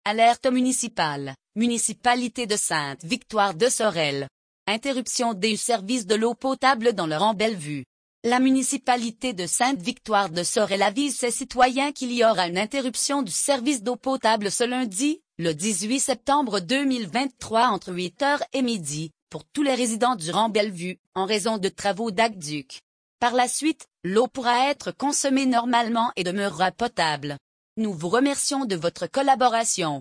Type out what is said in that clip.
Alerte municipale. Municipalité de Sainte-Victoire de Sorel. Interruption des services de l'eau potable dans le rang Bellevue. La municipalité de Sainte-Victoire de Sorel avise ses citoyens qu'il y aura une interruption du service d'eau potable ce lundi, le 18 septembre 2023 entre 8h et midi, pour tous les résidents du rang Bellevue, en raison de travaux d'aqueduc. Par la suite, l'eau pourra être consommée normalement et demeurera potable. Nous vous remercions de votre collaboration.